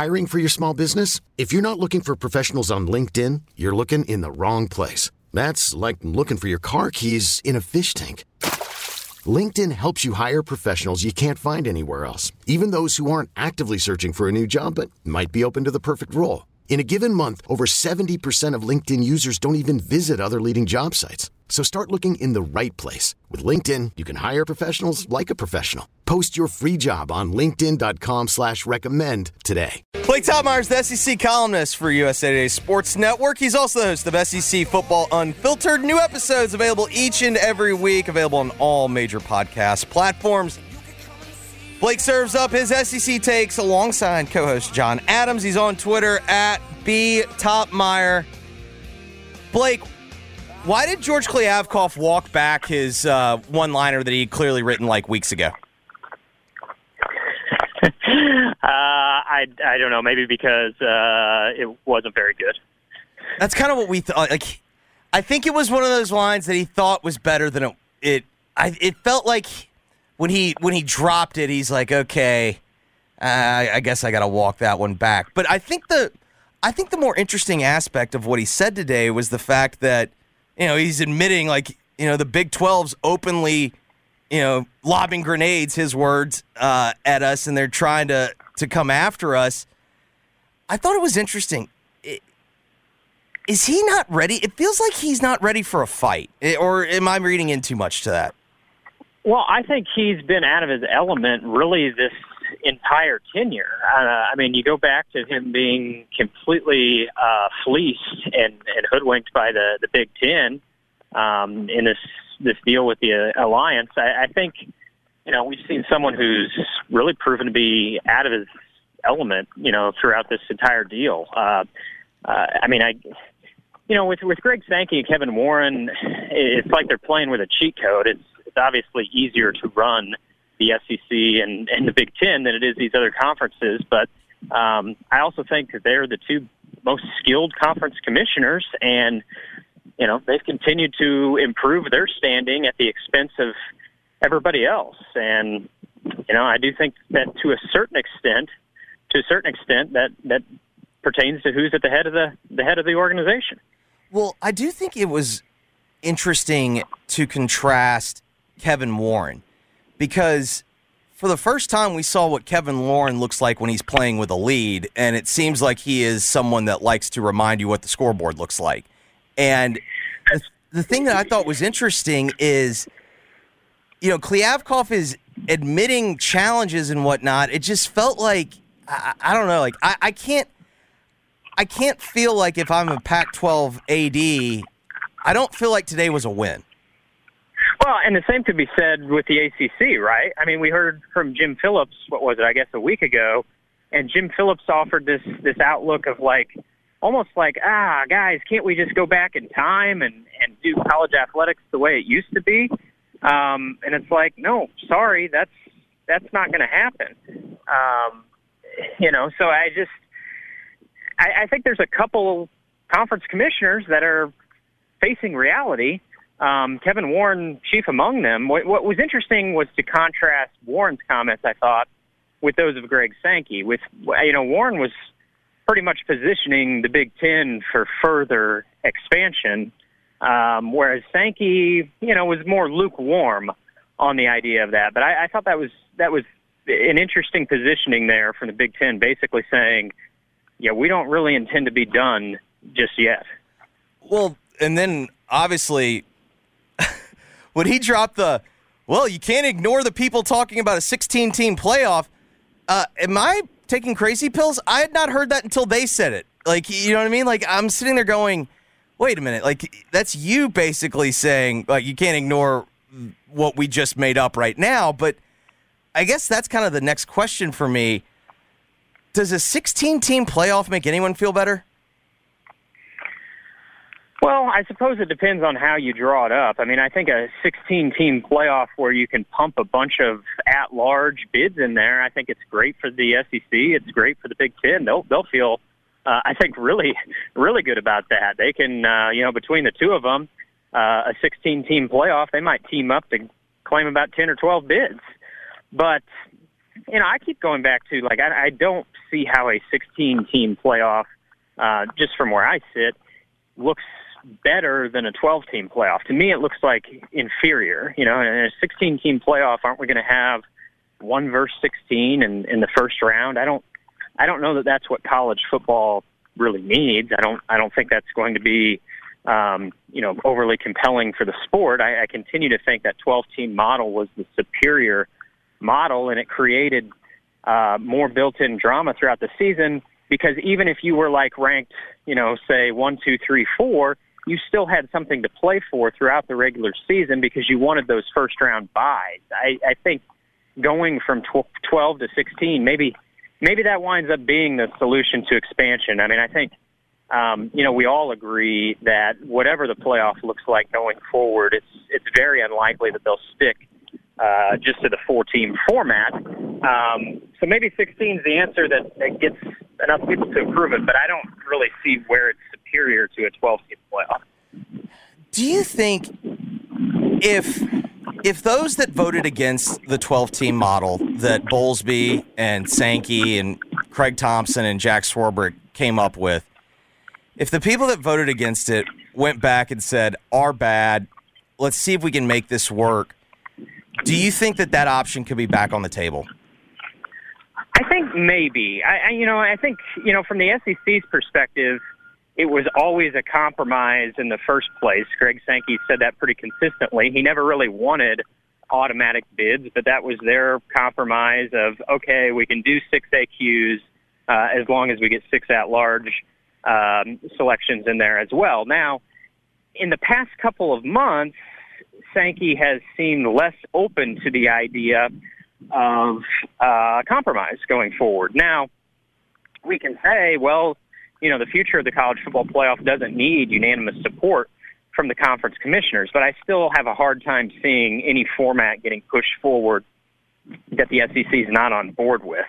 Hiring for your small business? If you're not looking for professionals on LinkedIn, you're looking in the wrong place. That's like looking for your car keys in a fish tank. LinkedIn helps you hire professionals you can't find anywhere else, even those who aren't actively searching for a new job but might be open to the perfect role. In a given month, over 70% of LinkedIn users don't even visit other leading job sites. So start looking in the right place. With LinkedIn, you can hire professionals like a professional. Post your free job on linkedin.com/recommend today. Blake Toppmeyer, the SEC columnist for USA Today Sports Network. He's also the host of SEC Football Unfiltered. New episodes available each and every week, available on all major podcast platforms. Blake serves up his SEC takes alongside co-host John Adams. He's on Twitter at @BToppmeyer. Blake, why did George Kliavkoff walk back his one-liner that he had clearly written like weeks ago? I don't know. Maybe because it wasn't very good. That's kind of what we thought. Like, I think it was one of those lines that he thought was better than it. It felt like when he dropped it, he's like, okay, I guess I got to walk that one back. But I think the more interesting aspect of what he said today was the fact that, he's admitting, like, the Big 12's openly, lobbing grenades, his words, at us, and they're trying to come after us. I thought it was interesting. Is he not ready? It feels like he's not ready for a fight. Or am I reading in too much to that? Well, I think he's been out of his element really this entire tenure. You go back to him being completely fleeced and hoodwinked by the Big Ten in this deal with the alliance. I think, we've seen someone who's really proven to be out of his element, throughout this entire deal. With Greg Sankey and Kevin Warren, it's like they're playing with a cheat code. It's obviously easier to run the SEC and the Big Ten than it is these other conferences. But I also think that they're the two most skilled conference commissioners, and they've continued to improve their standing at the expense of everybody else. And I do think that to a certain extent, that pertains to who's at the head of the organization. Well, I do think it was interesting to contrast Kevin Warren, because for the first time we saw what Kevin Warren looks like when he's playing with a lead, and it seems like he is someone that likes to remind you what the scoreboard looks like. And the thing that I thought was interesting is, Kliavkoff is admitting challenges and whatnot. It just felt like, I don't know, like I can't feel like if I'm a Pac-12 AD, I don't feel like today was a win. Well, and the same could be said with the ACC, right? I mean, we heard from Jim Phillips, a week ago, and Jim Phillips offered this outlook of almost like, guys, can't we just go back in time and do college athletics the way it used to be? And it's like, no, sorry, that's not going to happen. So I think there's a couple conference commissioners that are facing reality. Kevin Warren, chief among them. What was interesting was to contrast Warren's comments, I thought, with those of Greg Sankey. Warren was pretty much positioning the Big Ten for further expansion, whereas Sankey, was more lukewarm on the idea of that. But I thought that was an interesting positioning there from the Big Ten, basically saying, we don't really intend to be done just yet. Well, and then obviously, when he dropped you can't ignore the people talking about a 16-team playoff. Am I taking crazy pills? I had not heard that until they said it. Like, you know what I mean? Like, I'm sitting there going, wait a minute. Like, that's you basically saying, like, you can't ignore what we just made up right now. But I guess that's kind of the next question for me. Does a 16-team playoff make anyone feel better? Well, I suppose it depends on how you draw it up. I mean, I think a 16-team playoff where you can pump a bunch of at-large bids in there, I think it's great for the SEC. It's great for the Big Ten. They'll feel, I think, really, really good about that. They can, between the two of them, a 16-team playoff, they might team up to claim about 10 or 12 bids. But, I keep going back to, like, I don't see how a 16-team playoff, just from where I sit, looks better than a 12-team playoff. To me, it looks like inferior. In a 16-team playoff, aren't we going to have 1 versus 16 in the first round? I don't know that that's what college football really needs. I don't think that's going to be overly compelling for the sport. I continue to think that 12-team model was the superior model, and it created more built-in drama throughout the season, because even if you were like ranked, say 1, 2, 3, 4, you still had something to play for throughout the regular season because you wanted those first-round buys. I think going from 12 to 16, maybe that winds up being the solution to expansion. I mean, I think, we all agree that whatever the playoff looks like going forward, it's very unlikely that they'll stick just to the 4-team format. So maybe 16 is the answer that gets enough people to approve it, but I don't really see where it's superior to a 12-team playoff. Do you think if those that voted against the 12-team model that Bowlesby and Sankey and Craig Thompson and Jack Swarbrick came up with, if the people that voted against it went back and said, "Our bad, let's see if we can make this work," do you think that option could be back on the table? I think maybe. I think, from the SEC's perspective, it was always a compromise in the first place. Greg Sankey said that pretty consistently. He never really wanted automatic bids, but that was their compromise of, okay, we can do 6 AQs as long as we get 6 at-large selections in there as well. Now, in the past couple of months, Sankey has seemed less open to the idea of compromise going forward. Now, we can say, well, the future of the college football playoff doesn't need unanimous support from the conference commissioners, but I still have a hard time seeing any format getting pushed forward that the SEC is not on board with.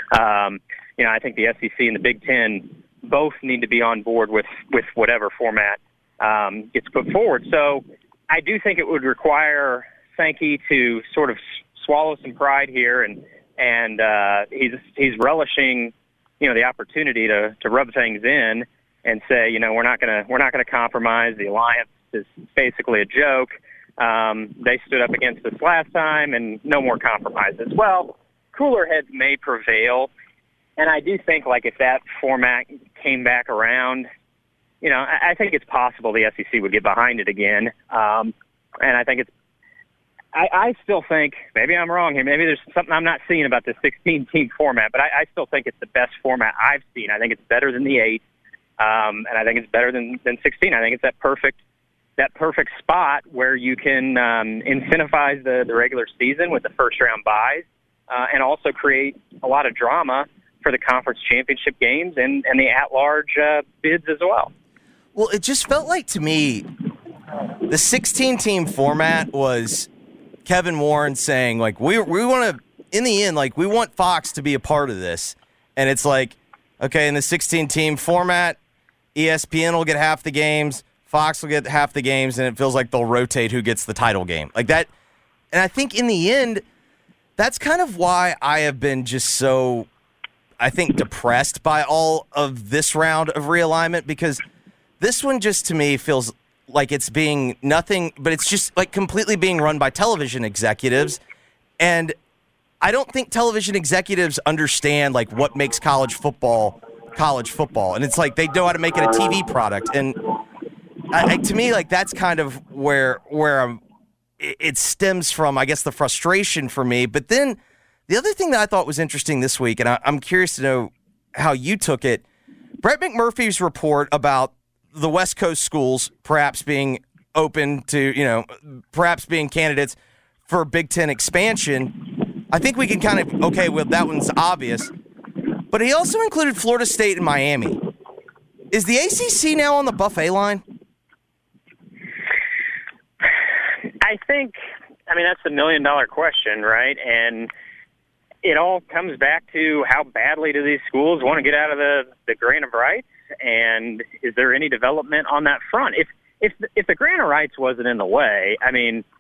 I think the SEC and the Big Ten both need to be on board with whatever format gets put forward. So I do think it would require Sankey to sort of swallow some pride here, and he's relishing, the opportunity to rub things in and say, we're not gonna compromise. The alliance is basically a joke. They stood up against us last time, and no more compromises. Well, cooler heads may prevail, and I do think, like, if that format came back around, I think it's possible the SEC would get behind it again. And I think I still think, maybe I'm wrong here, maybe there's something I'm not seeing about the 16-team format, but I still think it's the best format I've seen. I think it's better than the 8, and I think it's better than 16. I think it's that perfect spot where you can incentivize the regular season with the first-round buys and also create a lot of drama for the conference championship games and the at-large bids as well. Well, it just felt like to me the 16-team format was Kevin Warren saying, like, we want to, in the end, like, we want Fox to be a part of this. And it's like, okay, in the 16-team format, ESPN will get half the games, Fox will get half the games, and it feels like they'll rotate who gets the title game. Like that. And I think in the end, that's kind of why I have been just so, I think, depressed by all of this round of realignment, because this one just to me feels like it's being nothing, but it's just like completely being run by television executives. And I don't think television executives understand like what makes college football. And it's like they know how to make it a TV product. And to me, like that's kind of where it stems from, I guess, the frustration for me. But then the other thing that I thought was interesting this week, and I'm curious to know how you took it, Brett McMurphy's report about the West Coast schools perhaps being open to, perhaps being candidates for Big Ten expansion. I think we can kind of, okay, well, that one's obvious. But he also included Florida State and Miami. Is the ACC now on the buffet line? I think, that's the $1 million question, right? And it all comes back to how badly do these schools want to get out of the grant of rights, and is there any development on that front? If the grant of rights wasn't in the way,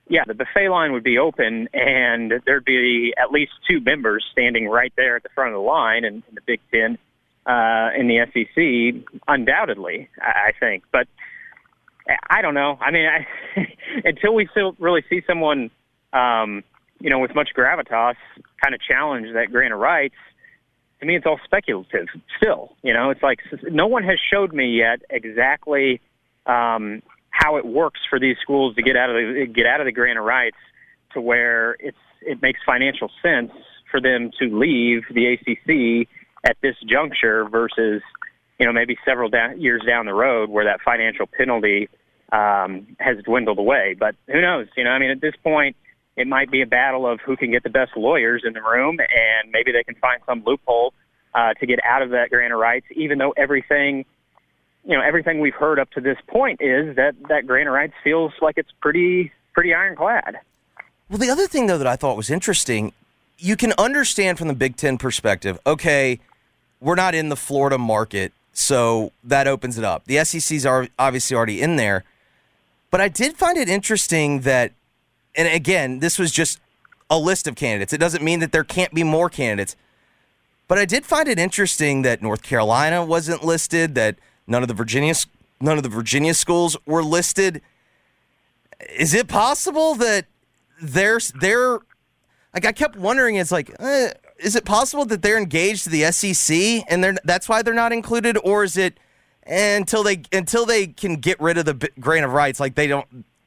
yeah, the buffet line would be open, and there'd be at least two members standing right there at the front of the line in the Big Ten, in the SEC, undoubtedly, I think. But I don't know. I mean, until we really see someone, with much gravitas kind of challenge that grant of rights, to me, it's all speculative still. It's like no one has showed me yet exactly how it works for these schools to get out of the grant of rights to where it makes financial sense for them to leave the ACC at this juncture versus, maybe several years down the road where that financial penalty has dwindled away. But who knows? At this point, it might be a battle of who can get the best lawyers in the room, and maybe they can find some loophole to get out of that grant of rights, even though everything we've heard up to this point is that grant of rights feels like it's pretty ironclad. Well, the other thing, though, that I thought was interesting, you can understand from the Big Ten perspective, okay, we're not in the Florida market, so that opens it up. The SEC's are obviously already in there. But I did find it interesting that, and again, this was just a list of candidates. It doesn't mean that there can't be more candidates. But I did find it interesting that North Carolina wasn't listed, that none of the Virginia schools were listed. Is it possible that they're like, I kept wondering, it's like, is it possible that they're engaged to the SEC and that's why they're not included, or is it until they can get rid of the grant of rights, like they don't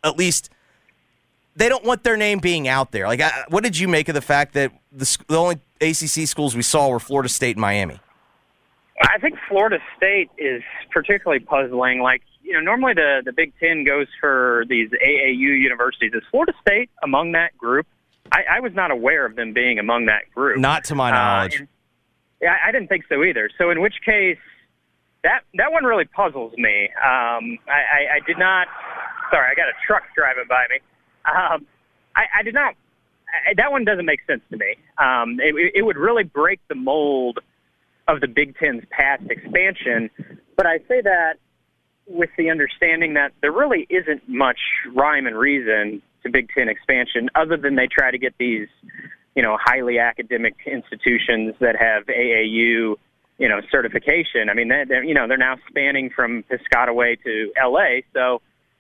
want their name being out there? Like, what did you make of the fact that the only ACC schools we saw were Florida State and Miami? I think Florida State is particularly puzzling. Like, normally the Big Ten goes for these AAU universities. Is Florida State among that group? I was not aware of them being among that group. Not to my knowledge. Yeah, I didn't think so either. So in which case, that one really puzzles me. I did not. Sorry, I got a truck driving by me. I did not. That one doesn't make sense to me. It would really break the mold of the Big Ten's past expansion. But I say that with the understanding that there really isn't much rhyme and reason to Big Ten expansion other than they try to get these, highly academic institutions that have AAU, certification. I mean, they're now spanning from Piscataway to LA. So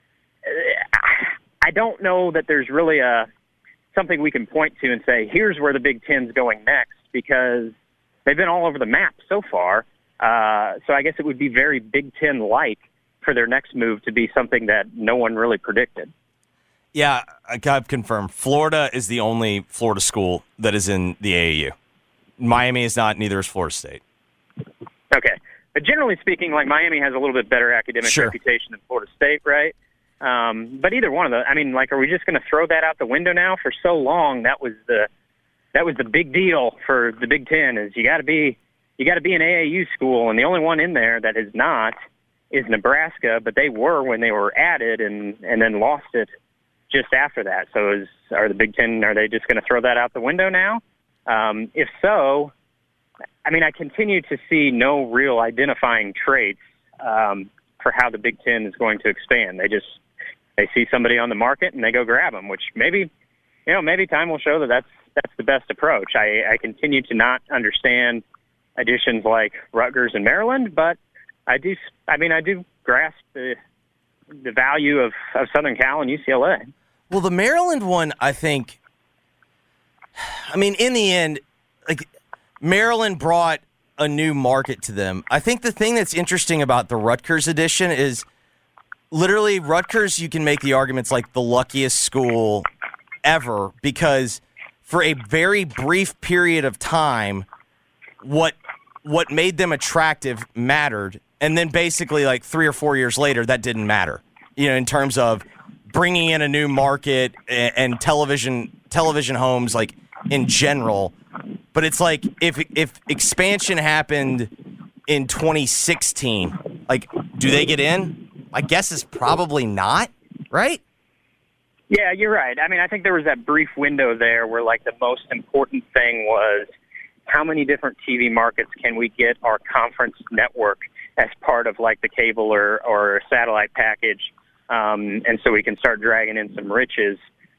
I don't know that there's really something we can point to and say, here's where the Big Ten's going next, because they've been all over the map so far. So I guess it would be very Big Ten-like for their next move to be something that no one really predicted. Yeah, I've confirmed. Florida is the only Florida school that is in the AAU. Miami is not, neither is Florida State. Okay. But generally speaking, like, Miami has a little bit better academic reputation than Florida State, right? But either one of those, are we just going to throw that out the window now? For so long, that was the big deal for the Big Ten, is you got to be an AAU school, and the only one in there that is not is Nebraska, but they were when they were added and then lost it just after that. So are the Big Ten, are they just going to throw that out the window now? If so, I continue to see no real identifying traits for how the Big Ten is going to expand. They see somebody on the market and they go grab them, which maybe time will show that that's the best approach. I continue to not understand additions like Rutgers and Maryland, but I do grasp the value of Southern Cal and UCLA. Well, the Maryland one, I think, in the end, like, Maryland brought a new market to them. I think the thing that's interesting about the Rutgers edition is literally Rutgers, you can make the arguments like the luckiest school ever, because for a very brief period of time, what made them attractive mattered. And then basically like 3 or 4 years later, that didn't matter, in terms of bringing in a new market and television homes, like, in general. But it's like if expansion happened in 2016, like, do they get in? My guess is probably not, right? Yeah, you're right. I think there was that brief window there where, like, the most important thing was how many different TV markets can we get our conference network as part of, like, the cable or satellite package, and so we can start dragging in some riches.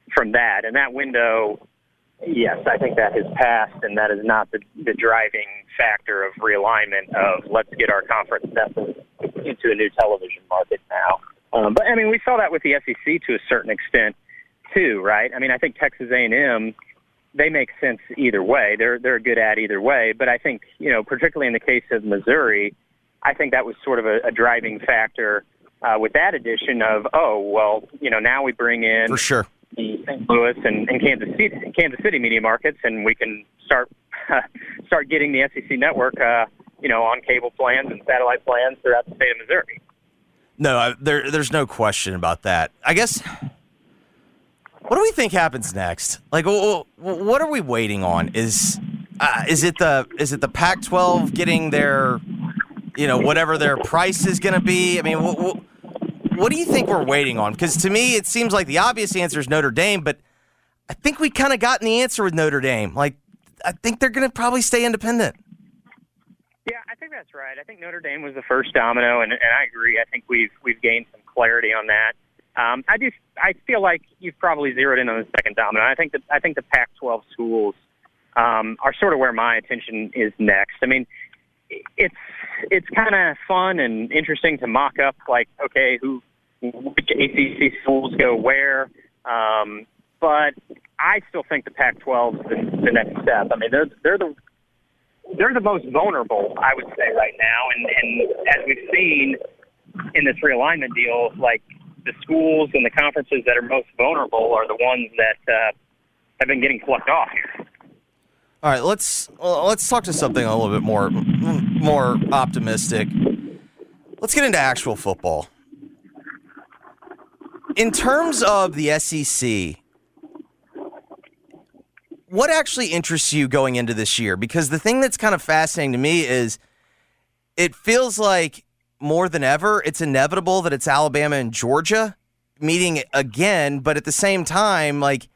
from that. And that window, yes, I think that has passed, and that is not the driving factor of realignment of let's get our conference vessels into a new television market now. But, I mean, we saw that with the SEC to a certain extent, too, right? I mean, I think Texas A&M, they make sense either way. They're a good ad either way. But I think, particularly in the case of Missouri, I think that was sort of a driving factor with that addition of, now we bring in for sure the St. Louis and Kansas City media markets, and we can start getting the SEC network, on cable plans and satellite plans throughout the state of Missouri. No, there's no question about that. I guess, what do we think happens next? Like, what are we waiting on? Is it the Pac-12 getting their, whatever their price is going to be? I mean, what do you think we're waiting on? Because to me, it seems like the obvious answer is Notre Dame, but I think we kind of gotten the answer with Notre Dame. Like, I think they're going to probably stay independent. Yeah, I think that's right. I think Notre Dame was the first domino, and I agree. I think we've gained some clarity on that. I feel like you've probably zeroed in on the second domino. I think the Pac-12 schools are sort of where my attention is next. I mean, it's kind of fun and interesting to mock up, like, okay, which ACC schools go where, but I still think the Pac-12 is the next step. I mean, they're the most vulnerable, I would say, right now. And as we've seen in this realignment deal, like the schools and the conferences that are most vulnerable are the ones that have been getting plucked off here. All right, let's talk to something a little bit more optimistic. Let's get into actual football. In terms of the SEC, what actually interests you going into this year? Because the thing that's kind of fascinating to me is it feels like more than ever it's inevitable that it's Alabama and Georgia meeting again, but at the same time, like,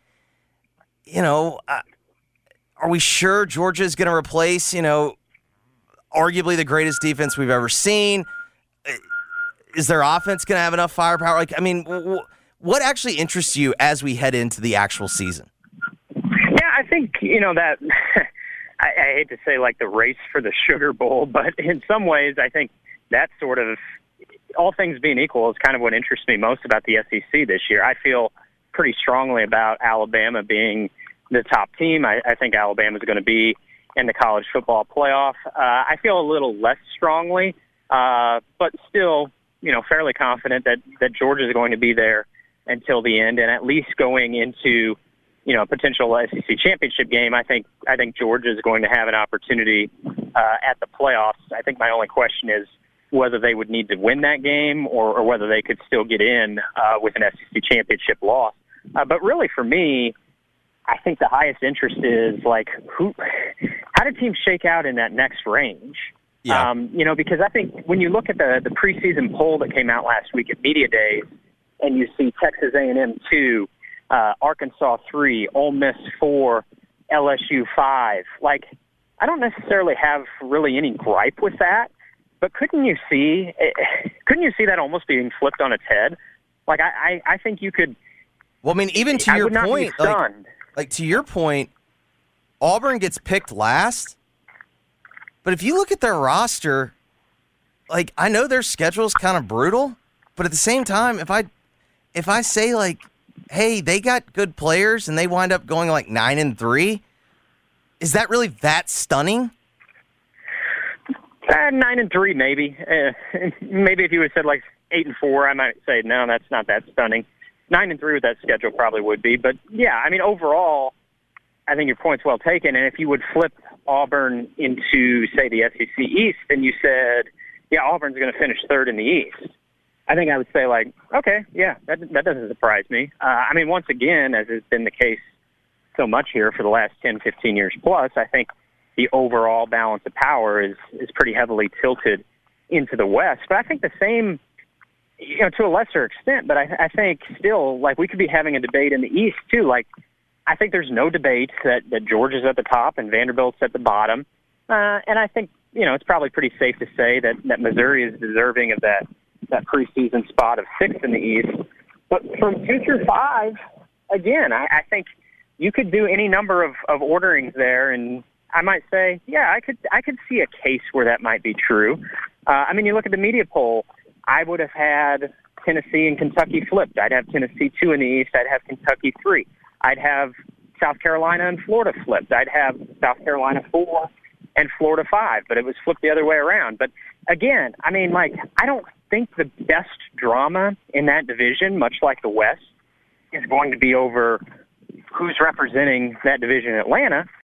are we sure Georgia is going to replace, arguably the greatest defense we've ever seen? Is their offense going to have enough firepower? Like, I mean, what actually interests you as we head into the actual season? Yeah, I think, that I hate to say like the race for the Sugar Bowl, but in some ways I think that sort of, all things being equal, is kind of what interests me most about the SEC this year. I feel pretty strongly about Alabama being the top team. I think Alabama is going to be in the college football playoff. I feel a little less strongly, but still, fairly confident that Georgia is going to be there until the end, and at least going into, a potential SEC championship game. I think Georgia is going to have an opportunity at the playoffs. I think my only question is whether they would need to win that game or whether they could still get in with an SEC championship loss. But really, for me, I think the highest interest is like how do teams shake out in that next range? Yeah. Because I think when you look at the preseason poll that came out last week at Media Days, and you see Texas A&M 2, Arkansas 3, Ole Miss 4, LSU 5. Like, I don't necessarily have really any gripe with that, but couldn't you see that almost being flipped on its head? Like, I think you could. Well, I mean, even to your point, like to your point, Auburn gets picked last. But if you look at their roster, like, I know their schedule is kind of brutal, but at the same time, if I say, like, hey, they got good players and they wind up going like 9-3, is that really that stunning? 9-3, maybe. Maybe if you would have said like 8-4, I might say no, that's not that stunning. 9-3 with that schedule probably would be, but yeah, I mean, overall, I think your point's well taken. And if you would flip Auburn into, say, the SEC East, and you said, yeah, Auburn's going to finish third in the East, I think I would say, like, okay, yeah, that doesn't surprise me. I mean, once again, as has been the case so much here for the last 10, 15 years plus, I think the overall balance of power is pretty heavily tilted into the West. But I think the same, to a lesser extent, but I think still, like, we could be having a debate in the East, too. Like, I think there's no debate that Georgia's at the top and Vanderbilt's at the bottom. And I think, it's probably pretty safe to say that Missouri is deserving of that preseason spot of 6th in the East. But from 2 through 5, again, I think you could do any number of orderings there, and I might say, yeah, I could see a case where that might be true. I mean, you look at the media poll, I would have had Tennessee and Kentucky flipped. I'd have Tennessee 2 in the East. I'd have Kentucky 3. I'd have South Carolina and Florida flipped. I'd have South Carolina 4 and Florida 5, but it was flipped the other way around. But again, I mean, like, I don't think the best drama in that division, much like the West, is going to be over who's representing that division in Atlanta.